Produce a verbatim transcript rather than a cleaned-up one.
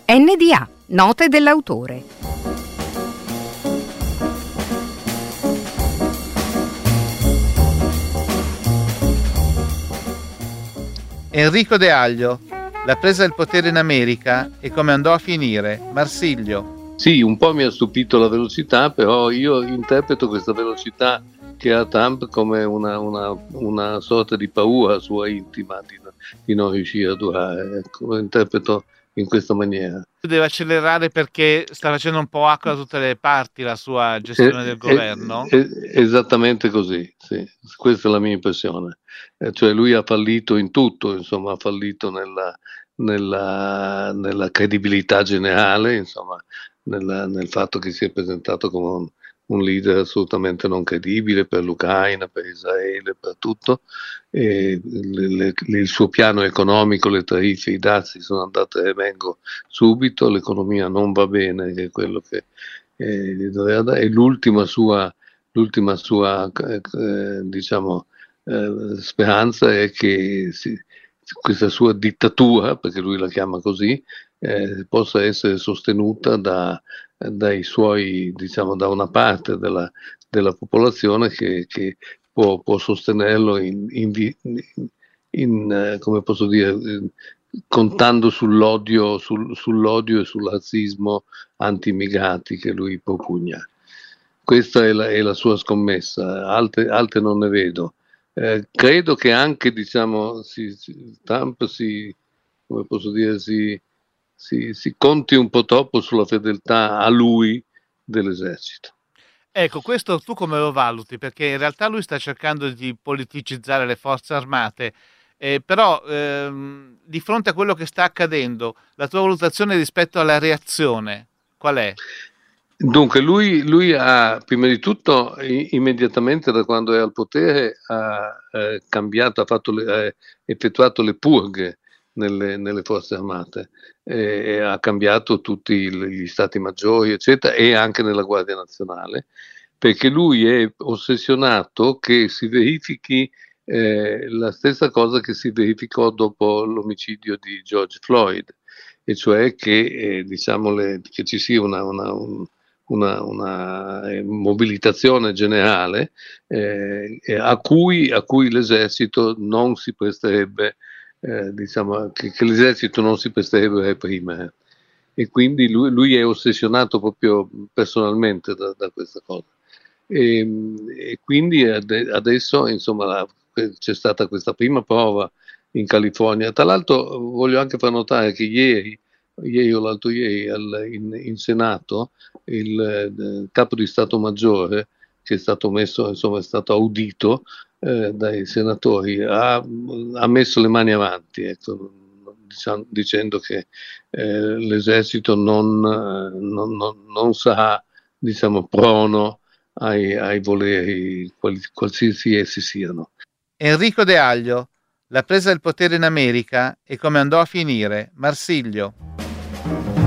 N D A, note dell'autore. Enrico De Aglio, la presa del potere in America e come andò a finire. Marsilio. Sì, un po' mi ha stupito la velocità, però io interpreto questa velocità che ha Trump come una, una, una sorta di paura sua intima di, di non riuscire a durare. Ecco, lo interpreto in questa maniera. Deve accelerare perché sta facendo un po' acqua da tutte le parti la sua gestione Eh, del governo? eh, eh, esattamente così, sì. Questa è la mia impressione. Eh, cioè lui ha fallito in tutto, insomma, ha fallito nella, nella, nella credibilità generale, insomma, nella, nel fatto che si è presentato come un, un leader assolutamente non credibile per l'Ucraina, per Israele, per tutto. E le, le, il suo piano economico, le tariffe, i dazi sono andate e vengono subito, l'economia non va bene, che è quello che eh, doveva dare, e l'ultima sua, l'ultima sua eh, diciamo, eh, speranza è che si, questa sua dittatura, perché lui la chiama così, eh, possa essere sostenuta da, dai suoi, diciamo, da una parte della, della popolazione che, che può, può sostenerlo in, in, in, in eh, come posso dire, in, contando sull'odio, sul, sull'odio e sul razzismo anti-immigrati che lui propugna. Questa è la, è la sua scommessa, altre, altre non ne vedo. Eh, credo che anche, diciamo, si, si, Trump si, come posso dire, si, si, si conti un po' troppo sulla fedeltà a lui dell'esercito. Ecco, questo tu come lo valuti? Perché in realtà lui sta cercando di politicizzare le forze armate, eh, però ehm, di fronte a quello che sta accadendo, la tua valutazione rispetto alla reazione qual è? Dunque, lui, lui ha, prima di tutto, i- immediatamente da quando è al potere, ha eh, cambiato, ha fatto le- ha effettuato le purghe nelle, nelle forze armate, eh, e ha cambiato tutti il- gli stati maggiori, eccetera, e anche nella Guardia Nazionale, perché lui è ossessionato che si verifichi eh, la stessa cosa che si verificò dopo l'omicidio di George Floyd, e cioè che, eh, diciamo le- che ci sia una, una- un- una, una eh, mobilitazione generale eh, a, cui, a cui l'esercito non si presterebbe, eh, diciamo che, che l'esercito non si presterebbe a reprimere. E quindi lui, lui è ossessionato proprio personalmente da, da questa cosa. E, e quindi ade- adesso, insomma, la- c'è stata questa prima prova in California. Tra l'altro voglio anche far notare che ieri, ieri o l'altro ieri al- in, in Senato il eh, capo di Stato Maggiore, che è stato messo, insomma, è stato audito eh, dai senatori, ha, ha messo le mani avanti, ecco, diciamo, dicendo che eh, l'esercito non, eh, non, non, non sarà, diciamo, prono ai, ai voleri, quali, qualsiasi essi siano. Enrico De Aglio, la presa del potere in America e come andò a finire. Marsilio.